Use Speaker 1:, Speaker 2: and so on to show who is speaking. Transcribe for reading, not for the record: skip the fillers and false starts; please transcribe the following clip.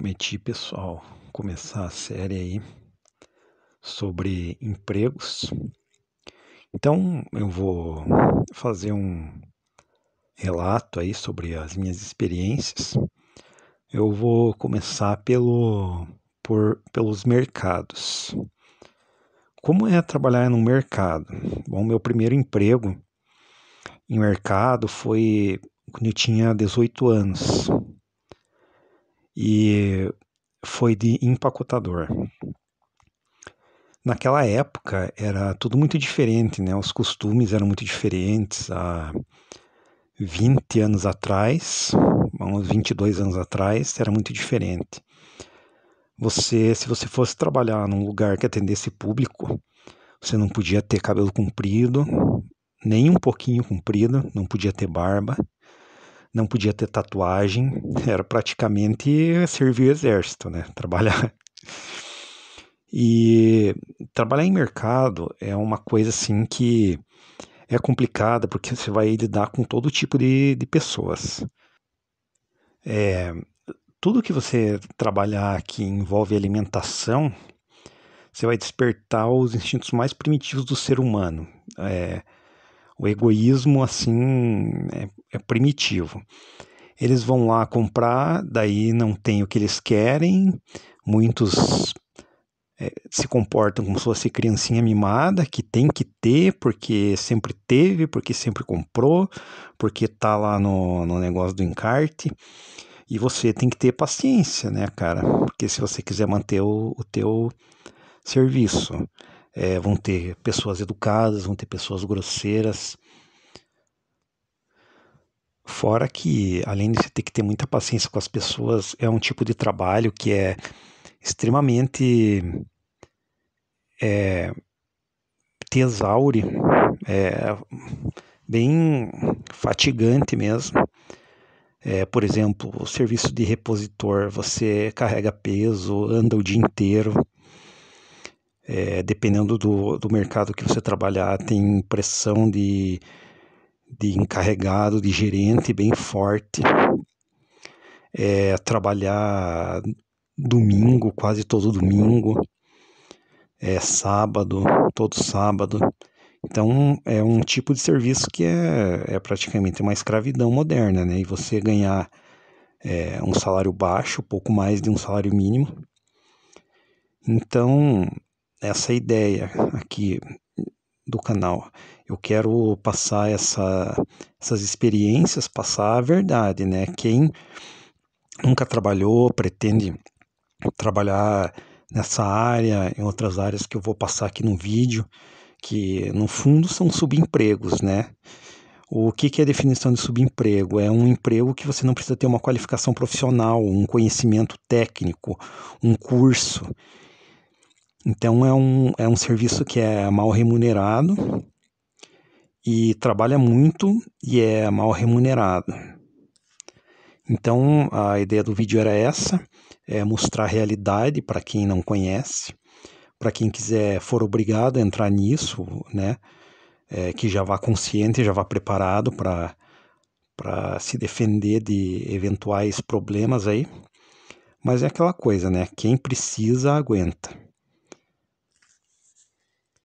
Speaker 1: Prometi, pessoal, começar a série aí sobre empregos. Então, eu vou fazer um relato aí sobre as minhas experiências. Eu vou começar pelos mercados. Como é trabalhar no mercado? Bom, meu primeiro emprego em mercado foi quando eu tinha 18 anos. E foi de empacotador. Naquela época era tudo muito diferente, né? Os costumes eram muito diferentes. Há 20 anos atrás, uns 22 anos atrás, era muito diferente. Se você fosse trabalhar num lugar que atendesse público, você não podia ter cabelo comprido, nem um pouquinho comprido, não podia ter barba, não podia ter tatuagem, era praticamente servir o exército, né? Trabalhar. E trabalhar em mercado é uma coisa assim que é complicada porque você vai lidar com todo tipo de pessoas. Tudo que você trabalhar que envolve alimentação, você vai despertar os instintos mais primitivos do ser humano. O egoísmo, assim, é primitivo. Eles vão lá comprar, daí não tem o que eles querem, muitos se comportam como se fosse criancinha mimada, que tem que ter, porque sempre teve, porque sempre comprou, porque tá lá no negócio do encarte. E você tem que ter paciência, né, cara? Porque se você quiser manter o teu serviço, vão ter pessoas educadas, vão ter pessoas grosseiras. Fora que, além de você ter que ter muita paciência com as pessoas, é um tipo de trabalho que é extremamente te exaure, é bem fatigante mesmo. Por exemplo, o serviço de repositor, você carrega peso, anda o dia inteiro. Dependendo do mercado que você trabalhar, tem pressão de encarregado, de gerente bem forte. Trabalhar domingo, quase todo domingo. Sábado, todo sábado. Então, é um tipo de serviço que é praticamente uma escravidão moderna, né? E você ganhar um salário baixo, pouco mais de um salário mínimo. Então, essa ideia aqui do canal, eu quero passar essas experiências, passar a verdade, né? Quem nunca trabalhou, pretende trabalhar nessa área, em outras áreas que eu vou passar aqui no vídeo, que no fundo são subempregos, né? O que é a definição de subemprego? É um emprego que você não precisa ter uma qualificação profissional, um conhecimento técnico, um curso. Então é um serviço que é mal remunerado e trabalha muito e é mal remunerado. Então a ideia do vídeo era essa, mostrar a realidade para quem não conhece, para quem for obrigado a entrar nisso, né? Que já vá consciente, já vá preparado para se defender de eventuais problemas aí. Mas é aquela coisa, né? Quem precisa, aguenta.